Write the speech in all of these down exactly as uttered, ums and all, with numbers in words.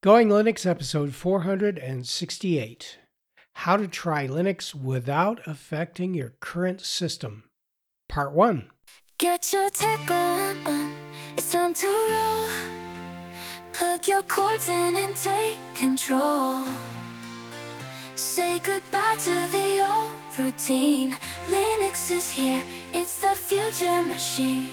Going Linux episode four hundred sixty-eight. How to try Linux without affecting your current system. Part one. Get your tech on, it's time to roll. Plug your cords in and take control. Say goodbye to the old routine. Linux is here, it's the future machine.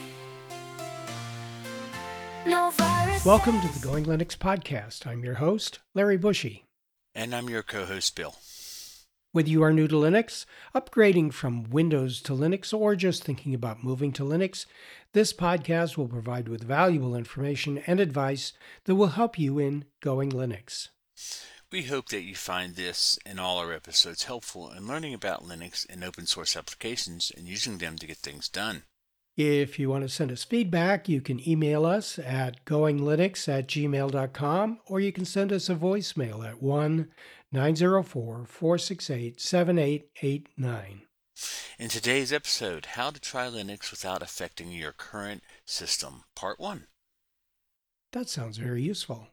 No virus. Welcome to the Going Linux podcast. I'm your host, Larry Bushy. And I'm your co-host, Bill. Whether you are new to Linux, upgrading from Windows to Linux, or just thinking about moving to Linux, this podcast will provide with valuable information and advice that will help you in Going Linux. We hope that you find this and all our episodes helpful in learning about Linux and open source applications and using them to get things done. If you want to send us feedback, you can email us at goinglinux at gmail dot com, or you can send us a voicemail at one nine zero four, four six eight, seven eight eight nine. In today's episode, How to Try Linux Without Affecting Your Current System, Part one. That sounds very useful.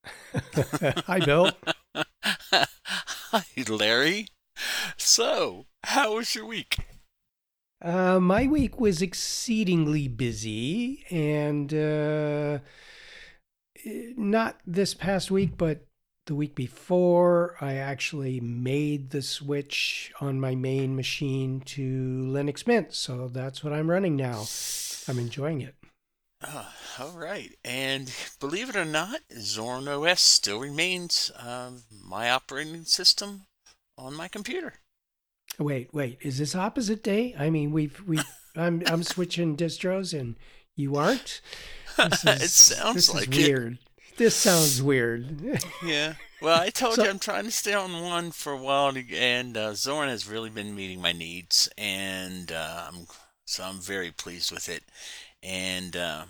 Hi, Bill. Hi, Larry. So, how was your week? Uh, my week was exceedingly busy, and uh, not this past week, but the week before, I actually made the switch on my main machine to Linux Mint, so that's what I'm running now. I'm enjoying it. Oh, all right. And believe it or not, Zorin O S still remains um, my operating system on my computer. Wait, wait, is this opposite day? I mean, we've we've I'm I'm switching distros and you aren't? This is, It sounds this like is it. weird. This sounds weird. Yeah. Well, I told So- you I'm trying to stay on one for a while, to- and uh, Zorin has really been meeting my needs, and uh, I'm, so I'm very pleased with it. And um,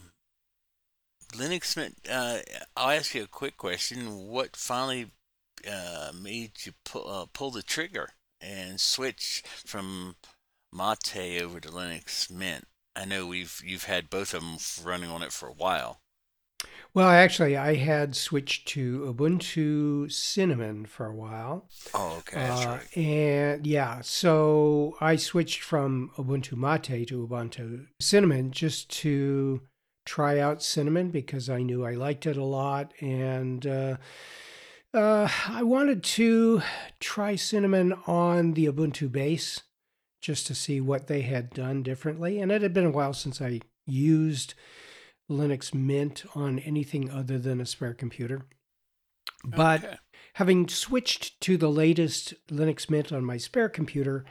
Linux Mint, uh, I'll ask you a quick question. What finally uh, made you pull, uh, pull the trigger and switch from Mate over to Linux Mint? I know we've you've had both of them running on it for a while. Well, actually, I had switched to Ubuntu Cinnamon for a while. Oh, okay, that's Uh, right. And yeah, so I switched from Ubuntu Mate to Ubuntu Cinnamon just to try out Cinnamon because I knew I liked it a lot. And uh, uh, I wanted to try Cinnamon on the Ubuntu base just to see what they had done differently. And it had been a while since I used Linux Mint on anything other than a spare computer. But Okay. having switched to the latest Linux Mint on my spare computer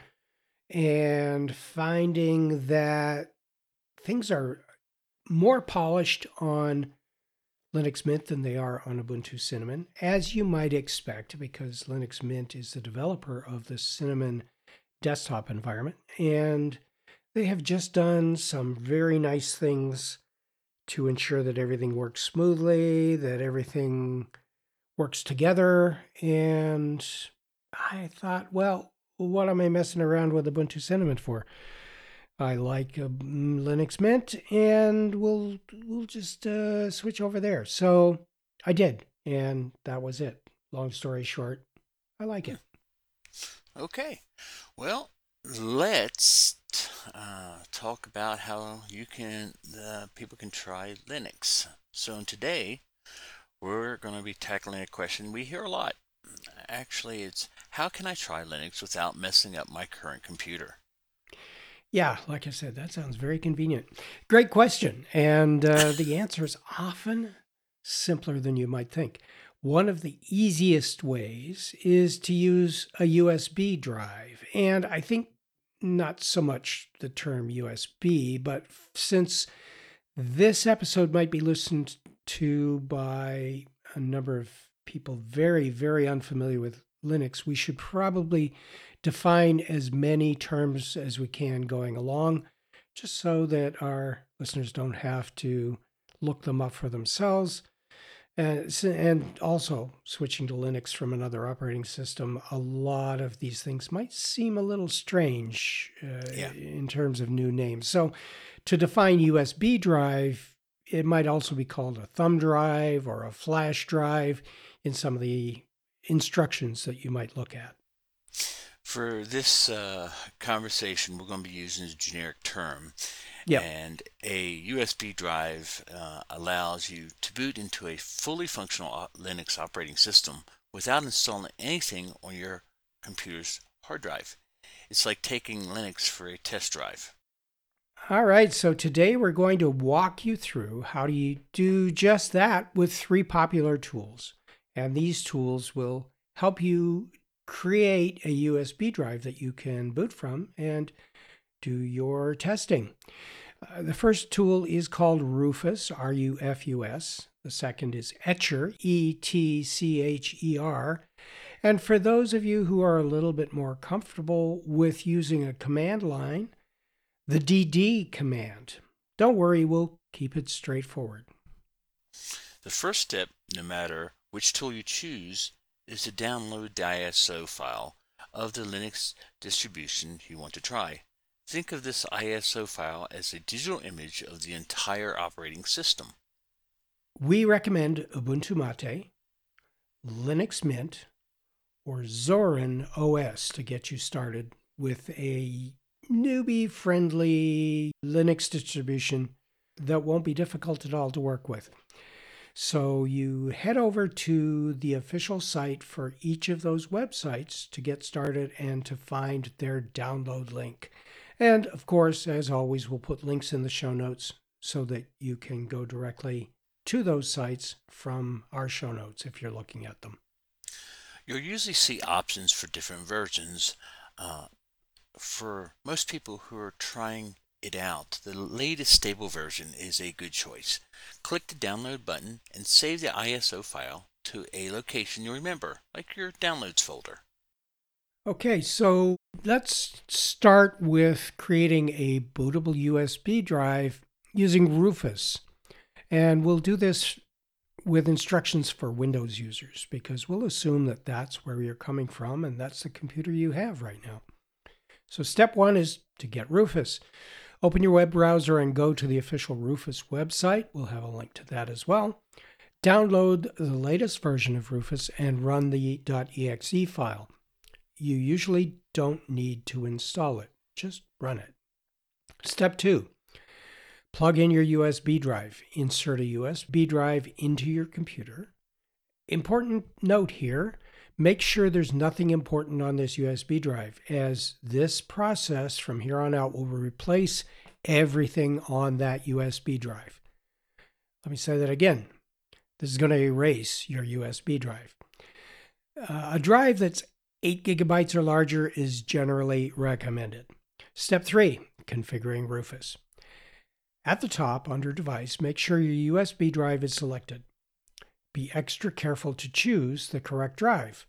and finding that things are more polished on Linux Mint than they are on Ubuntu Cinnamon, as you might expect, because Linux Mint is the developer of the Cinnamon desktop environment. And they have just done some very nice things to ensure that everything works smoothly, that everything works together. And I thought, well, what am I messing around with Ubuntu Cinnamon for? I like uh, Linux Mint, and we'll we'll just uh, switch over there. So I did, and that was it. Long story short, I like it. Okay. Well, let's uh, talk about how you can uh, people can try Linux. So today we're going to be tackling a question we hear a lot. Actually, it's how can I try Linux without messing up my current computer? Yeah, like I said, that sounds very convenient. Great question. And uh, the answer is often simpler than you might think. One of the easiest ways is to use a U S B drive. And I think not so much the term U S B, but since this episode might be listened to by a number of people very, very unfamiliar with Linux, we should probably define as many terms as we can going along, just so that our listeners don't have to look them up for themselves. And, s- and also, switching to Linux from another operating system, a lot of these things might seem a little strange uh, Yeah. in terms of new names. So, to define U S B drive, It might also be called a thumb drive or a flash drive in some of the instructions that you might look at. For this uh, conversation, we're going to be using a generic term. Yep. And a U S B drive uh, allows you to boot into a fully functional Linux operating system without installing anything on your computer's hard drive. It's like taking Linux for a test drive. All right, so today we're going to walk you through how do you do just that with three popular tools. And these tools will help you create a U S B drive that you can boot from and do your testing. Uh, the first tool is called Rufus, R U F U S. The second is Etcher, E T C H E R. And for those of you who are a little bit more comfortable with using a command line, the D D command. Don't worry, we'll keep it straightforward. The first step, no matter which tool you choose, is to download the I S O file of the Linux distribution you want to try. Think of this I S O file as a digital image of the entire operating system. We recommend Ubuntu Mate, Linux Mint, or Zorin O S to get you started with a newbie-friendly Linux distribution that won't be difficult at all to work with. So you head over to the official site for each of those websites to get started and to find their download link. And of course, as always, we'll put links in the show notes so that you can go directly to those sites from our show notes if you're looking at them. You'll usually see options for different versions. Uh, for most people who are trying it out, the latest stable version is a good choice. Click the download button and save the I S O file to a location you remember, like your downloads folder. Okay, so let's start with creating a bootable U S B drive using Rufus. And we'll do this with instructions for Windows users because we'll assume that that's where you're coming from and that's the computer you have right now. So step one is to get Rufus. Open your web browser and go to the official Rufus website. We'll have a link to that as well. Download the latest version of Rufus and run the .exe file. You usually don't need to install it. Just run it. Step two, plug in your U S B drive. Insert a U S B drive into your computer. Important note here, make sure there's nothing important on this U S B drive, as this process from here on out will replace everything on that U S B drive. Let me say that again. This is going to erase your U S B drive. Uh, a drive that's eight gigabytes or larger is generally recommended. Step three, configuring Rufus. At the top, under Device, make sure your U S B drive is selected. Be extra careful to choose the correct drive.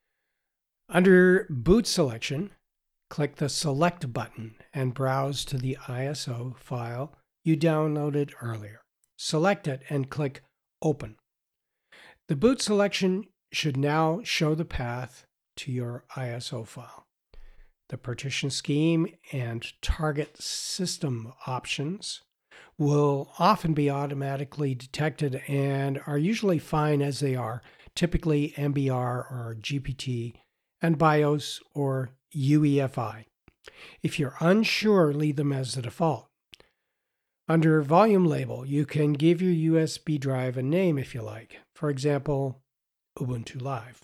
Under Boot Selection, click the Select button and browse to the I S O file you downloaded earlier. Select it and click Open. The boot selection should now show the path to your I S O file. The partition scheme and target system options will often be automatically detected and are usually fine as they are, typically M B R or G P T, and BIOS or U E F I. If you're unsure, leave them as the default. Under Volume Label, you can give your U S B drive a name if you like. For example, Ubuntu Live.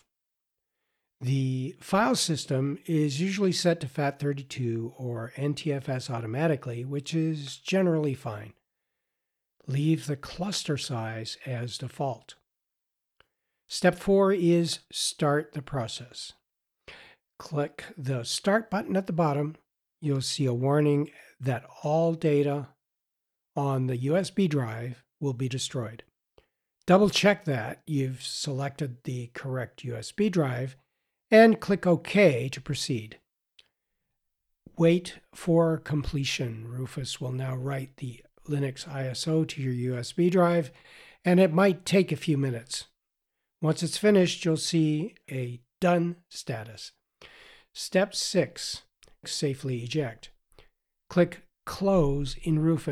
The file system is usually set to FAT thirty-two or N T F S automatically, which is generally fine. Leave the cluster size as default. Step four is Start the process. Click the Start button at the bottom. You'll see a warning that all data on the U S B drive will be destroyed. Double check that you've selected the correct U S B drive and click OK to proceed. Wait for completion. Rufus will now write the Linux I S O to your U S B drive, and it might take a few minutes. Once it's finished, you'll see a Done status. Step six, safely eject. Click Close in Rufus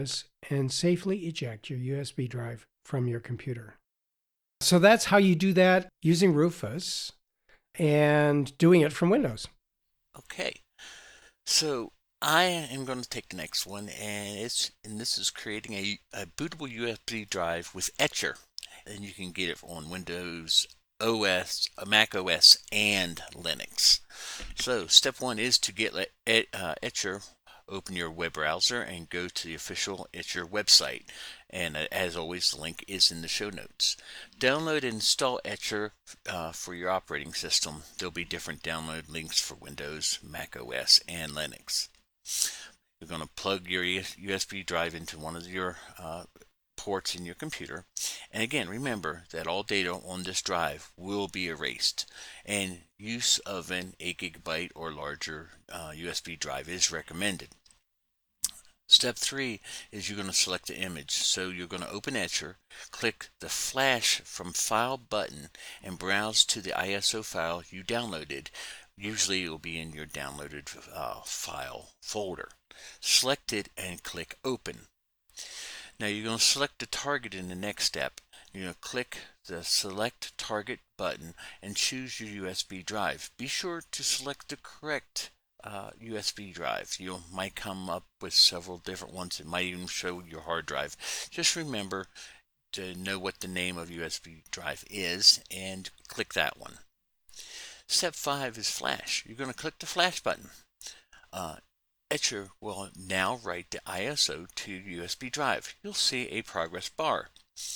and safely eject your U S B drive from your computer. So that's how you do that using Rufus and doing it from Windows. Okay. So I am going to take the next one, and it's and this is creating a, a bootable U S B drive with Etcher, and you can get it on Windows O S, Mac O S, and Linux. So step one is to get uh, Etcher. Open your web browser and go to the official Etcher website. And uh, as always, the link is in the show notes. Download and install Etcher uh, for your operating system. There'll be different download links for Windows, Mac O S, and Linux. You're going to plug your U S B drive into one of your uh, ports in your computer. And again, remember that all data on this drive will be erased, and use of an eight gigabyte or larger uh, U S B drive is recommended. Step three is you're going to select the image. So you're going to open Etcher, click the Flash from File button, and browse to the I S O file you downloaded. Usually it will be in your downloaded uh, file folder. Select it and click Open. Now you're going to select the target in the next step. You're going to click the Select Target button and choose your U S B drive. Be sure to select the correct uh, U S B drive. You might come up with several different ones. It might even show your hard drive. Just remember to know what the name of U S B drive is and click that one. Step five is Flash. You're going to click the Flash button. Uh, Etcher will now write the I S O to your U S B drive. You'll see a progress bar.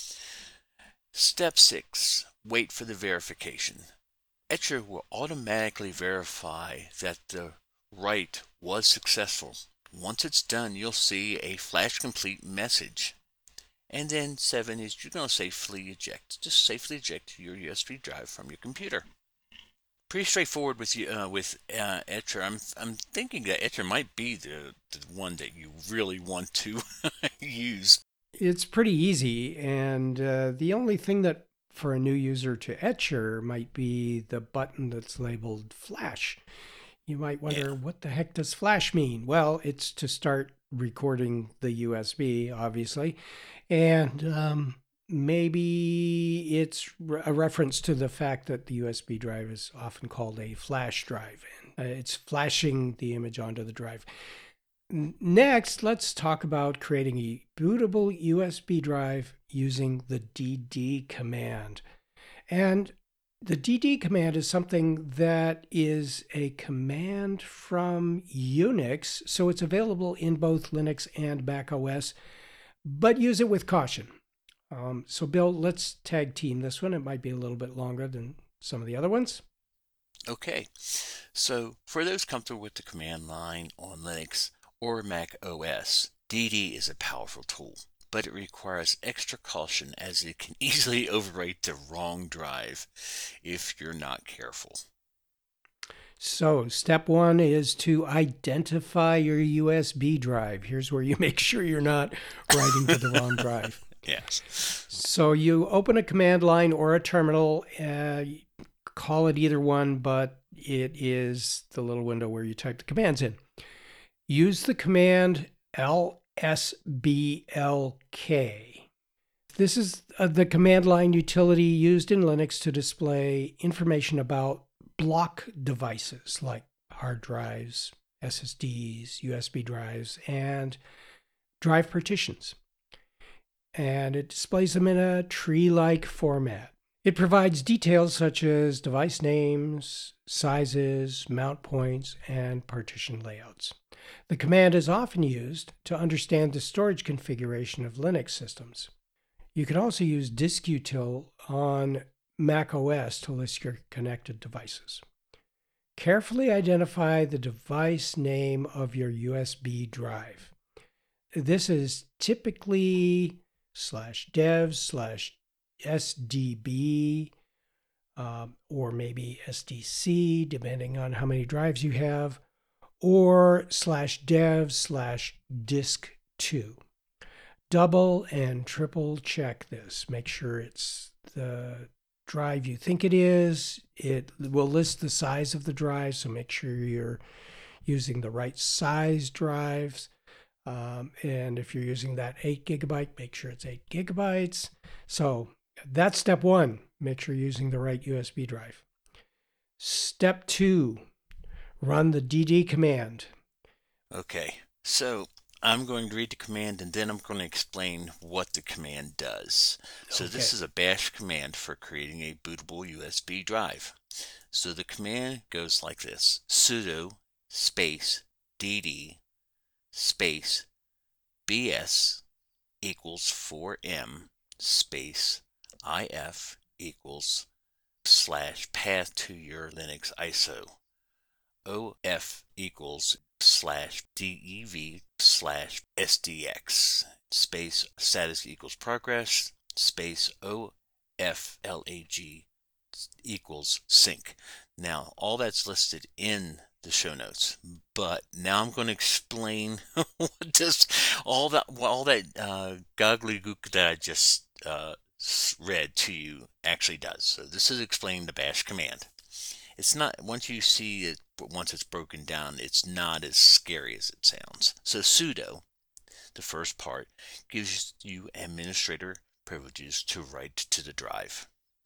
Step six, wait for the verification. Etcher will automatically verify that the write was successful. Once it's done, you'll see a Flash Complete message. And then seven is you're going to safely eject. Just safely eject your U S B drive from your computer. Pretty straightforward with you uh, with uh, Etcher. I'm I'm thinking that Etcher might be the, the one that you really want to use. It's pretty easy, and uh, the only thing that for a new user to Etcher might be the button that's labeled Flash. You might wonder, yeah. What the heck does Flash mean? Well, it's to start recording the U S B, obviously, and um, maybe it's a reference to the fact that the U S B drive is often called a flash drive, and uh, it's flashing the image onto the drive. Next, let's talk about creating a bootable U S B drive using the D D command. And the D D command is something that is a command from Unix, so it's available in both Linux and Mac O S, but use it with caution. Um, so, Bill, let's tag team this one. It might be a little bit longer than some of the other ones. Okay, so for those comfortable with the command line on Linux or Mac O S, D D is a powerful tool, but it requires extra caution as it can easily overwrite the wrong drive if you're not careful. So step one is to identify your U S B drive. Here's where you make sure you're not writing to the wrong drive. Yes. So you open a command line or a terminal, uh, call it either one, but it is the little window where you type the commands in. Use the command L S B L K. This is uh, the command line utility used in Linux to display information about block devices like hard drives, S S Ds, U S B drives, and drive partitions. And it displays them in a tree-like format. It provides details such as device names, sizes, mount points, and partition layouts. The command is often used to understand the storage configuration of Linux systems. You can also use distoutil on Mac O S to list your connected devices. Carefully identify the device name of your U S B drive. This is typically slash dev slash SDB um, or maybe S D C, depending on how many drives you have, or slash dev slash disk two. Double and triple check this. Make sure it's the drive you think it is. It will list the size of the drive, so make sure you're using the right size drives. Um, and if you're using that eight gigabyte, make sure it's eight gigabytes. So that's step one. Make sure you're using the right U S B drive. Step two, run the D D command. Okay, so I'm going to read the command and then I'm going to explain what the command does. So Okay. this is a bash command for creating a bootable U S B drive. So the command goes like this: sudo space dd space bs equals four m space if equals slash path to your Linux I S O. Of equals slash dev slash sdx space status equals progress space oflag equals sync. Now all that's listed in the show notes, but now I'm going to explain what this all that all that uh, gobbledygook that I just uh, read to you actually does. So this is explaining the bash command. It's not, once you see it, once it's broken down, it's not as scary as it sounds. So sudo, the first part, gives you administrator privileges to write to the drive.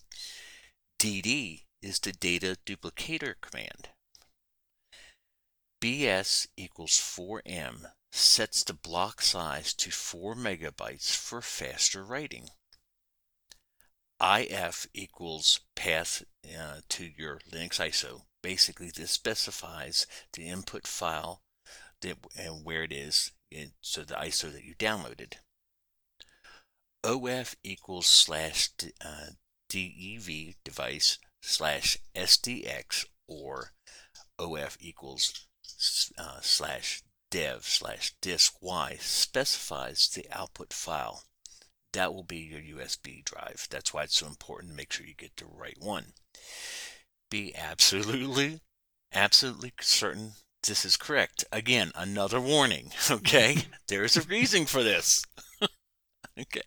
dd is the data duplicator command. bs equals four m sets the block size to four megabytes for faster writing. If equals path uh, to your Linux I S O. Basically, this specifies the input file that, and where it is, in, so the I S O that you downloaded. Of equals slash uh, dev device slash sdx, or of equals uh, slash dev slash disk y specifies the output file. That will be your U S B drive. That's why it's so important to make sure you get the right one. Be absolutely, absolutely certain this is correct. Again, another warning, okay? There's a reason for this. Okay.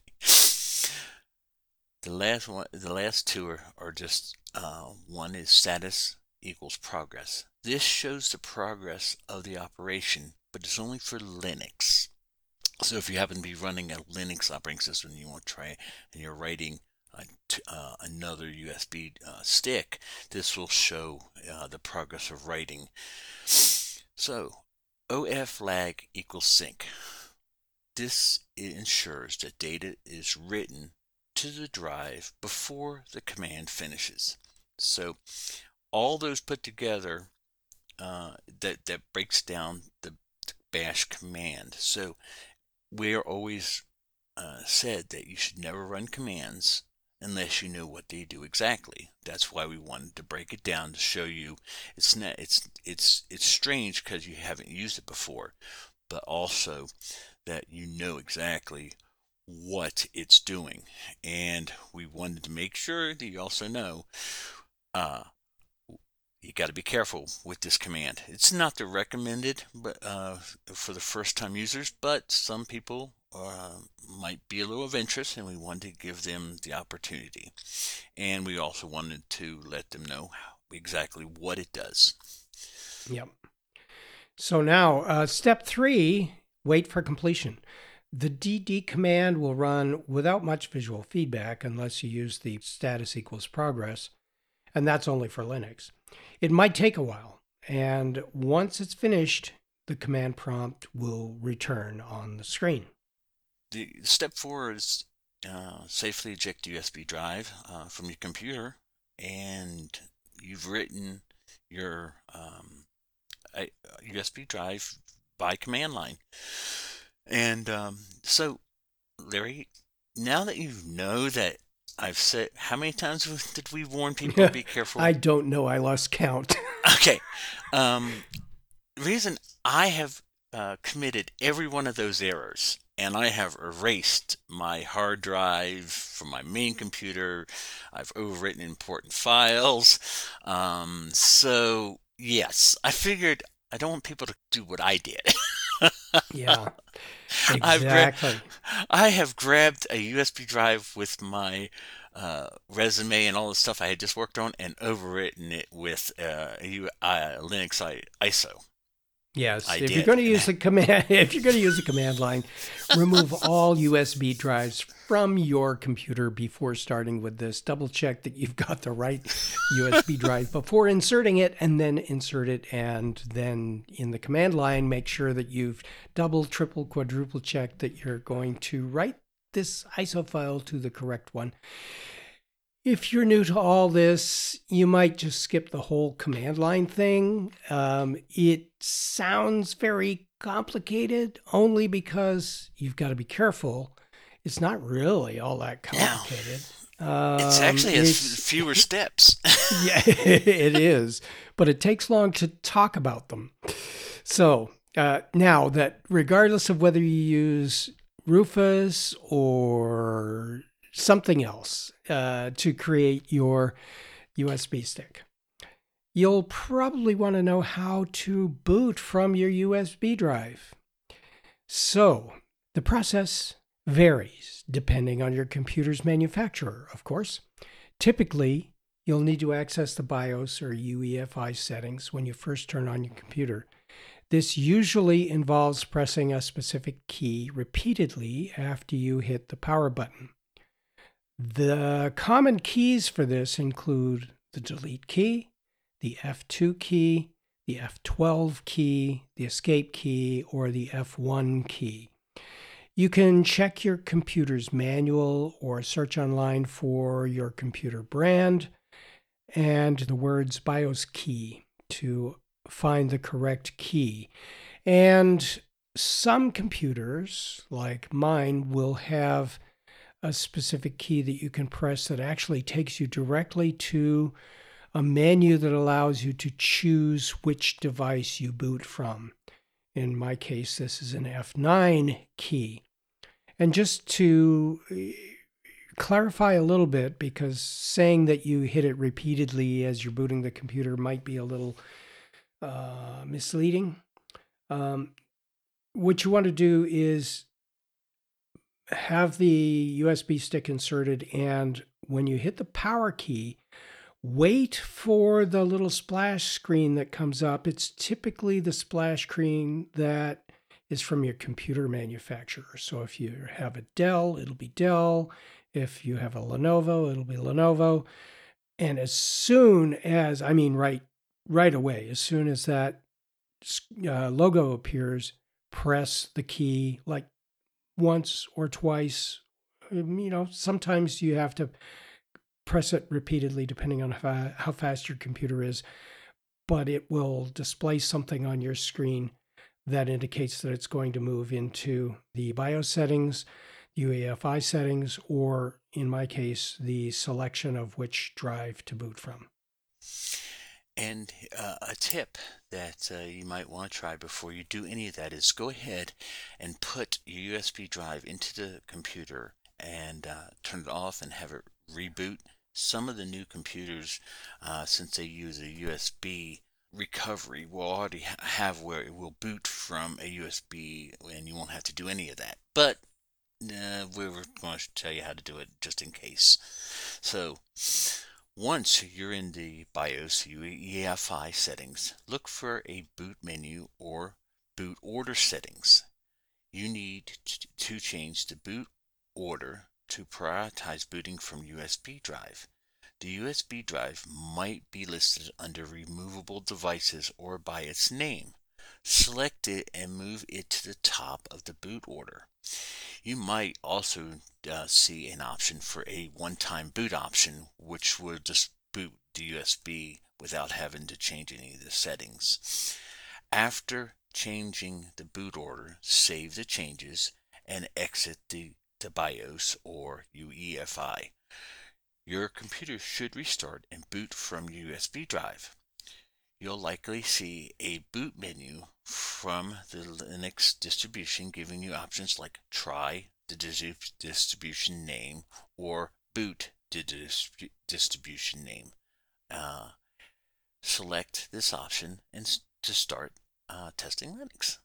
The last one, the last two are, are just, uh, one is status equals progress. This shows the progress of the operation, but it's only for Linux. So if you happen to be running a Linux operating system and you want to try and you're writing uh, to, uh, another U S B uh, stick, this will show uh, the progress of writing. So oflag equals sync. This ensures that data is written to the drive before the command finishes. So all those put together, uh, that, that breaks down the, the bash command. So we're always uh, said that you should never run commands unless you know what they do exactly. That's why we wanted to break it down to show you it's not, it's it's it's strange because you haven't used it before, but also that you know exactly what it's doing. And we wanted to make sure that you also know uh, you got to be careful with this command. It's not the recommended but uh, for the first time users, but some people uh, might be a little of interest, and we wanted to give them the opportunity. And we also wanted to let them know exactly what it does. Yep. So now, uh, step three, wait for completion. The D D command will run without much visual feedback unless you use the status equals progress, and that's only for Linux. It might take a while, and once it's finished, the command prompt will return on the screen. The step four is uh, safely eject the U S B drive uh, from your computer, and you've written your um, a, a U S B drive by command line. And um, so, Larry, now that you know that I've said, how many times did we warn people to be careful? I don't know. I lost count. Okay. Um, reason I have uh, committed every one of those errors, and I have erased my hard drive from my main computer. I've overwritten important files. Um, so, yes, I figured I don't want people to do what I did. Yeah, I've gra- exactly. I have grabbed a U S B drive with my uh, resume and all the stuff I had just worked on and overwritten it with uh, a U- uh, Linux I- ISO. Yes, I if did. you're going to use the command, if you're going to use the command line, remove all U S B drives from your computer before starting with this. Double check that you've got the right U S B drive before inserting it, and then insert it. And then in the command line, make sure that you've double, triple, quadruple checked that you're going to write this I S O file to the correct one. If you're new to all this, you might just skip the whole command line thing. Um, it sounds very complicated only because you've got to be careful. It's not really all that complicated. No. Um, It's actually has it's, fewer steps. yeah, it is, but it takes long to talk about them. So uh, now that regardless of whether you use Rufus or something else uh, to create your U S B stick, you'll probably want to know how to boot from your U S B drive. So the process varies depending on your computer's manufacturer, of course. Typically, you'll need to access the BIOS or U E F I settings when you first turn on your computer. This usually involves pressing a specific key repeatedly after you hit the power button. The common keys for this include the delete key, the F two key, the F twelve key, the escape key, or the F one key. You can check your computer's manual or search online for your computer brand and the words BIOS key to find the correct key. And some computers, like mine, will have a specific key that you can press that actually takes you directly to a menu that allows you to choose which device you boot from. In my case, this is an F nine key. And just to clarify a little bit, because saying that you hit it repeatedly as you're booting the computer might be a little uh, misleading. Um, what you want to do is have the U S B stick inserted, and when you hit the power key, wait for the little splash screen that comes up. It's typically the splash screen that is from your computer manufacturer. So if you have a Dell, it'll be Dell. If you have a Lenovo, it'll be Lenovo. And as soon as, I mean, right, right away, as soon as that uh, logo appears, press the key like once or twice. You know, sometimes you have to press it repeatedly depending on how, how fast your computer is, but it will display something on your screen that indicates that it's going to move into the BIOS settings, U E F I settings, or in my case, the selection of which drive to boot from. And uh, a tip that uh, you might want to try before you do any of that is go ahead and put your U S B drive into the computer and uh, turn it off and have it reboot. Some of the new computers, uh, since they use a U S B recovery, will already ha- have where it will boot from a U S B and you won't have to do any of that. But uh, we were going to tell you how to do it just in case. So once you're in the BIOS U E F I settings, look for a boot menu or boot order settings. You need to change the boot order to prioritize booting from U S B drive. The U S B drive might be listed under removable devices or by its name. Select it and move it to the top of the boot order. You might also uh, see an option for a one-time boot option, which would just boot the U S B without having to change any of the settings. After changing the boot order, save the changes and exit the, the BIOS or U E F I. Your computer should restart and boot from U S B drive. You'll likely see a boot menu from the Linux distribution giving you options like try the distribution name or boot the distribution name. Uh, select this option and to start uh, testing Linux.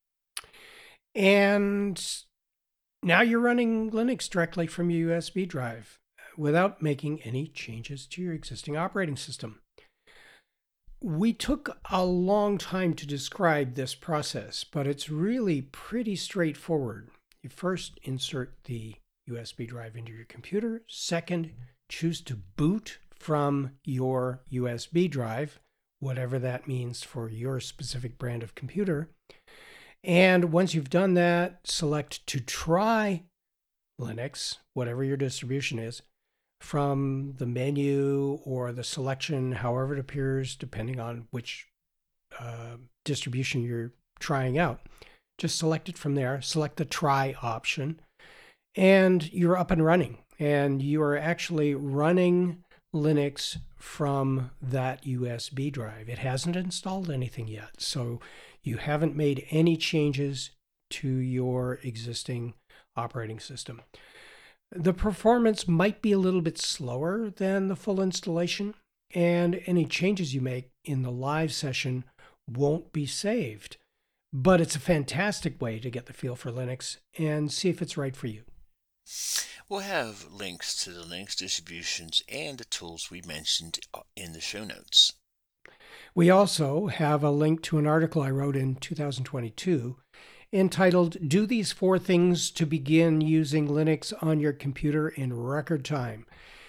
And now you're running Linux directly from your U S B drive without making any changes to your existing operating system. We took a long time to describe this process, but it's really pretty straightforward. You first insert the U S B drive into your computer. Second, choose to boot from your U S B drive, whatever that means for your specific brand of computer. And once you've done that, select to try Linux, whatever your distribution is, from the menu or the selection, however it appears, depending on which uh, distribution you're trying out. Just select it from there, select the try option, and you're up and running. And you are actually running Linux from that U S B drive. It hasn't installed anything yet, so you haven't made any changes to your existing operating system. The performance might be a little bit slower than the full installation, and any changes you make in the live session won't be saved. But it's a fantastic way to get the feel for Linux and see if it's right for you. We'll have links to the Linux distributions and the tools we mentioned in the show notes. We also have a link to an article I wrote in two thousand twenty-two entitled, Do These Four Things to Begin Using Linux on Your Computer in Record Time.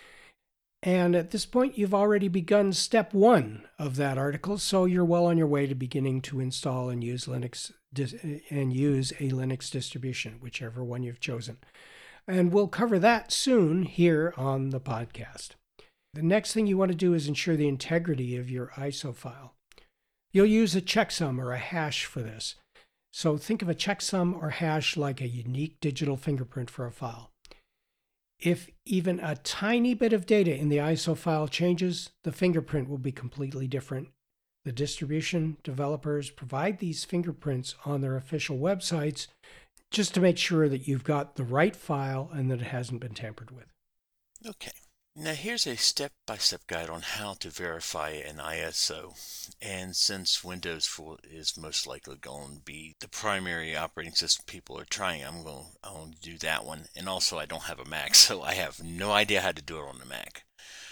And at this point, you've already begun step one of that article, so you're well on your way to beginning to install and use Linux and use a Linux distribution, whichever one you've chosen. And we'll cover that soon here on the podcast. The next thing you want to do is ensure the integrity of your I S O file. You'll use a checksum or a hash for this. So think of a checksum or hash like a unique digital fingerprint for a file. If even a tiny bit of data in the I S O file changes, the fingerprint will be completely different. The distribution developers provide these fingerprints on their official websites just to make sure that you've got the right file and that it hasn't been tampered with. Okay. Now here's a step-by-step guide on how to verify an I S O. And since Windows is most likely going to be the primary operating system people are trying, I'm going to, I'm going to do that one. And also I don't have a Mac, so I have no idea how to do it on the Mac.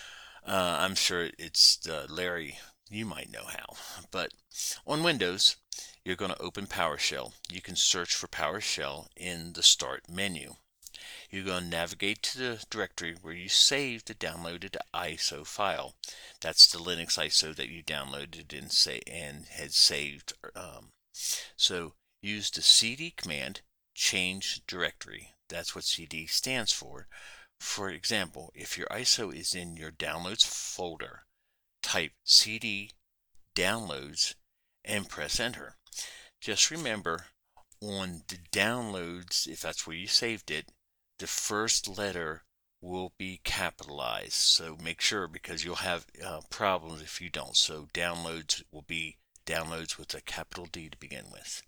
Uh, I'm sure it's uh, Larry, you might know how. But on Windows, you're going to open PowerShell. You can search for PowerShell in the Start menu. You're going to navigate to the directory where you saved the downloaded I S O file. That's the Linux I S O that you downloaded and say and had saved. Um, so use the cd command, change directory. That's what C D stands for. For example, if your I S O is in your downloads folder, type cd downloads and press enter. Just remember, on the downloads, if that's where you saved it, the first letter will be capitalized. So make sure, because you'll have uh, problems if you don't. So downloads will be downloads with a capital D to begin with.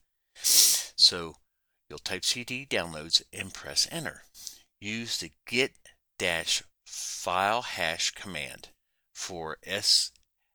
So you'll type cd downloads and press enter. Use the git dash file hash command for S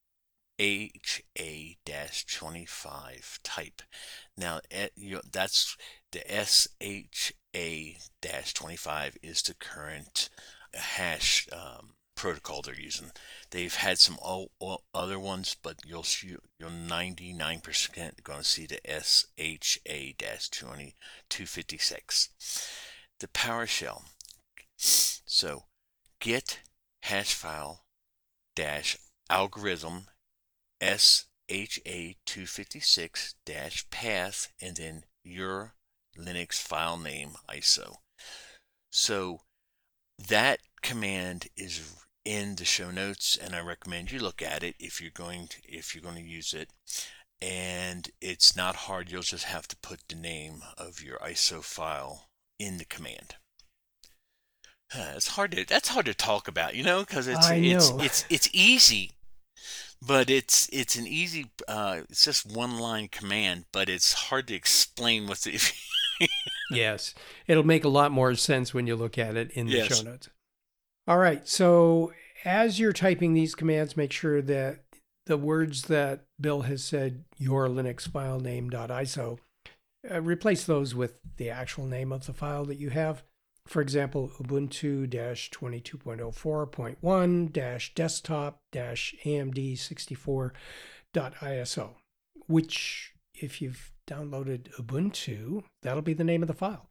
H A twenty-five type. Now you know, that's the S H A twenty-five is the current hash um, protocol they're using. They've had some o- o- other ones, but you'll you're ninety-nine percent going to see the S H A two fifty-six. The PowerShell. So git hash file dash algorithm S H A two fifty-six dash path and then your Linux file name I S O. So that command is in the show notes, and I recommend you look at it if you're going to, if you're going to use it. And it's not hard. You'll just have to put the name of your I S O file in the command. Uh, it's hard to that's hard to talk about, you know, because it's I it's know. it's it's easy. But it's it's an easy, uh, it's just one line command, but it's hard to explain what's it. Yes, it'll make a lot more sense when you look at it in the Yes. show notes. All right, so as you're typing these commands, make sure that the words that Bill has said, your Linux file name.iso, uh, replace those with the actual name of the file that you have. For example, Ubuntu twenty-two point oh four point one desktop A M D sixty-four .iso, which if you've downloaded Ubuntu, that'll be the name of the file.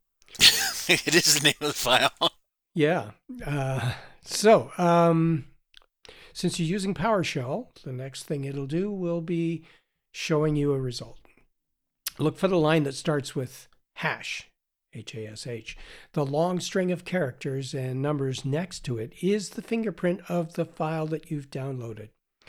It is the name of the file. Yeah. Uh, so, um, since you're using PowerShell, the next thing it'll do will be showing you a result. Look for the line that starts with hash, H A S H. The long string of characters and numbers next to it is the fingerprint of the file that you've downloaded.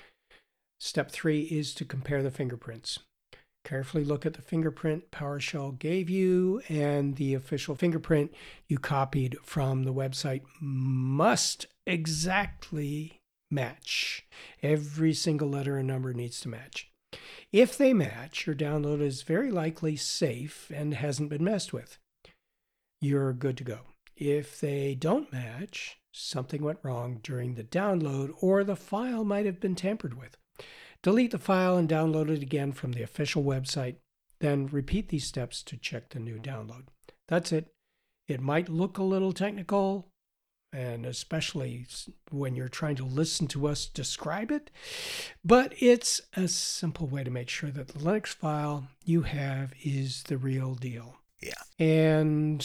Step three is to compare the fingerprints. Carefully look at the fingerprint PowerShell gave you, and the official fingerprint you copied from the website must exactly match. Every single letter and number needs to match. If they match, your download is very likely safe and hasn't been messed with. You're good to go. If they don't match, something went wrong during the download, or the file might have been tampered with. Delete the file and download it again from the official website. Then repeat these steps to check the new download. That's it. It might look a little technical, and especially when you're trying to listen to us describe it, but it's a simple way to make sure that the Linux file you have is the real deal. Yeah. And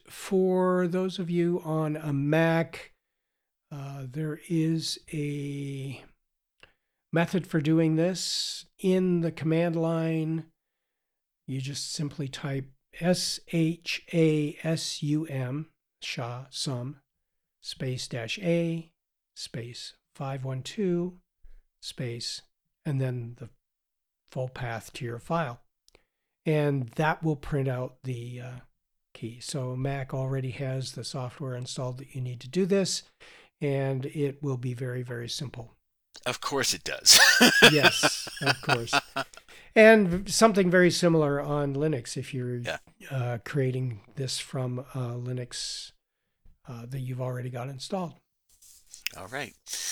for those of you on a Mac, uh, there is a method for doing this. In the command line, you just simply type S H A S U M, SHA, sum, space dash A, space five one two, space, and then the full path to your file. And that will print out the uh, key. So Mac already has the software installed that you need to do this, and it will be very, very simple. Of course it does. Yes, of course. And something very similar on Linux if you're yeah. uh, creating this from uh, Linux uh, that you've already got installed. All right.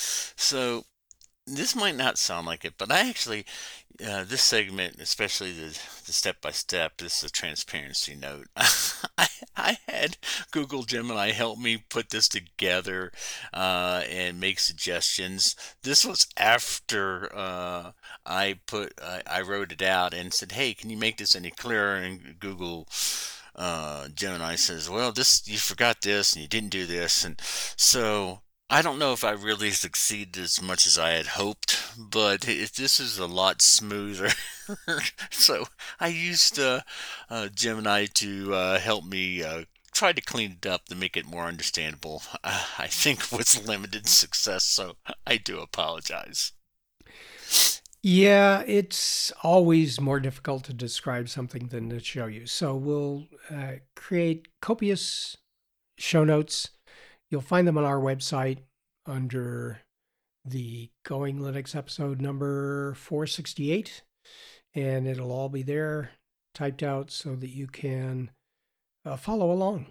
So this might not sound like it, but I actually, uh, this segment, especially the, the step-by-step, this is a transparency note. I, I had Google Gemini help me put this together uh, and make suggestions. This was after uh, I put, I, I wrote it out and said, hey, can you make this any clearer? And Google uh, Gemini says, well, this, you forgot this and you didn't do this. And so I don't know if I really succeeded as much as I had hoped, but it, this is a lot smoother. So I used uh, uh, Gemini to uh, help me uh, try to clean it up to make it more understandable. Uh, I think with limited success, so I do apologize. Yeah, it's always more difficult to describe something than to show you. So we'll uh, create copious show notes. You'll find them on our website under the Going Linux episode number four sixty-eight, and it'll all be there typed out so that you can uh, follow along.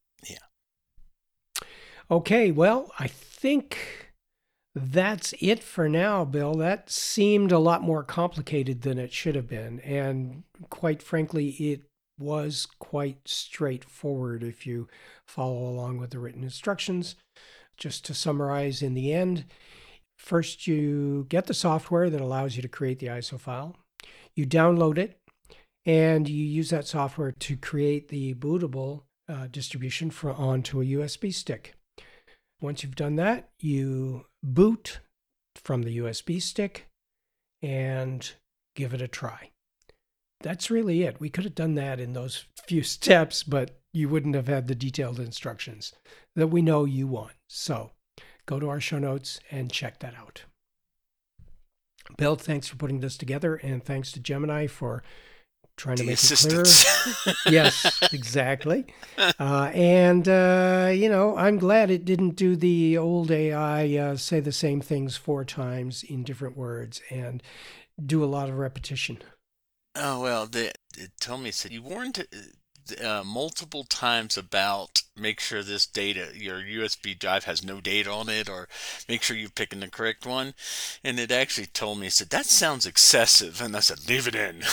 Yeah. Okay, well, I think that's it for now, Bill. That seemed a lot more complicated than it should have been, and quite frankly, it was quite straightforward if you follow along with the written instructions. Just to summarize in the end, first you get the software that allows you to create the I S O file. You download it, and you use that software to create the bootable uh, distribution for, onto a U S B stick. Once you've done that, you boot from the U S B stick and give it a try. That's really it. We could have done that in those few steps, but you wouldn't have had the detailed instructions that we know you want. So go to our show notes and check that out. Bill, thanks for putting this together, and thanks to Gemini for trying to The make assistance. it clearer. Yes, exactly. Uh, and, uh, you know, I'm glad it didn't do the old A I uh, say the same things four times in different words and do a lot of repetition. Oh, well, the, it told me, it said you warned uh, multiple times about make sure this data, your U S B drive has no data on it, or make sure you're picking the correct one. And it actually told me, it said, that sounds excessive. And I said, leave it in.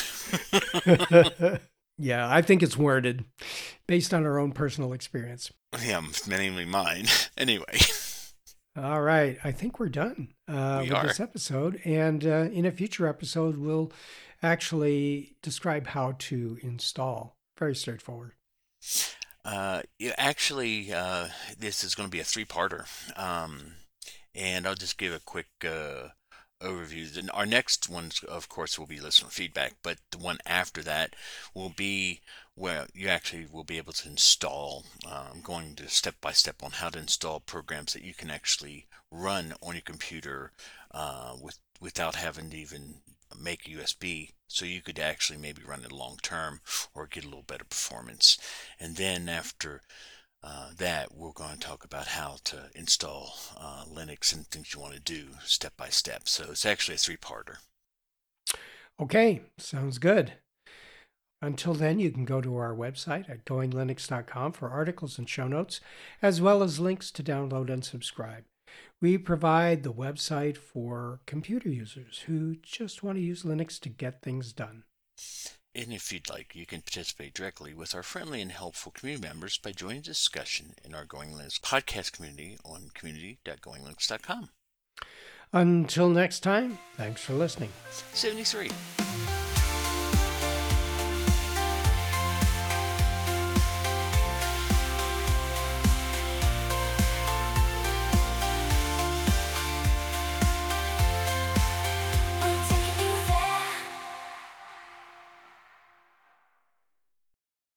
Yeah, I think it's worded based on our own personal experience. Yeah, mainly mine. Anyway. All right. I think we're done uh, We with are. this episode. And uh, in a future episode, we'll actually describe how to install. Very straightforward. Uh, yeah, actually, uh, this is going to be a three-parter, um, and I'll just give a quick uh, overview. Then our next one, of course, will be listener feedback, but the one after that will be where you actually will be able to install. Um, going to step by step on how to install programs that you can actually run on your computer uh, with without having to even make a U S B, so you could actually maybe run it long term or get a little better performance. And then after uh, that, we're going to talk about how to install uh, Linux and things you want to do step by step. So it's actually a three-parter. Okay. Sounds good. Until then, you can go to our website at going linux dot com for articles and show notes, as well as links to download and subscribe. We provide the website for computer users who just want to use Linux to get things done. And if you'd like, you can participate directly with our friendly and helpful community members by joining the discussion in our Going Linux podcast community on community dot going linux dot com. Until next time, thanks for listening. seventy-three.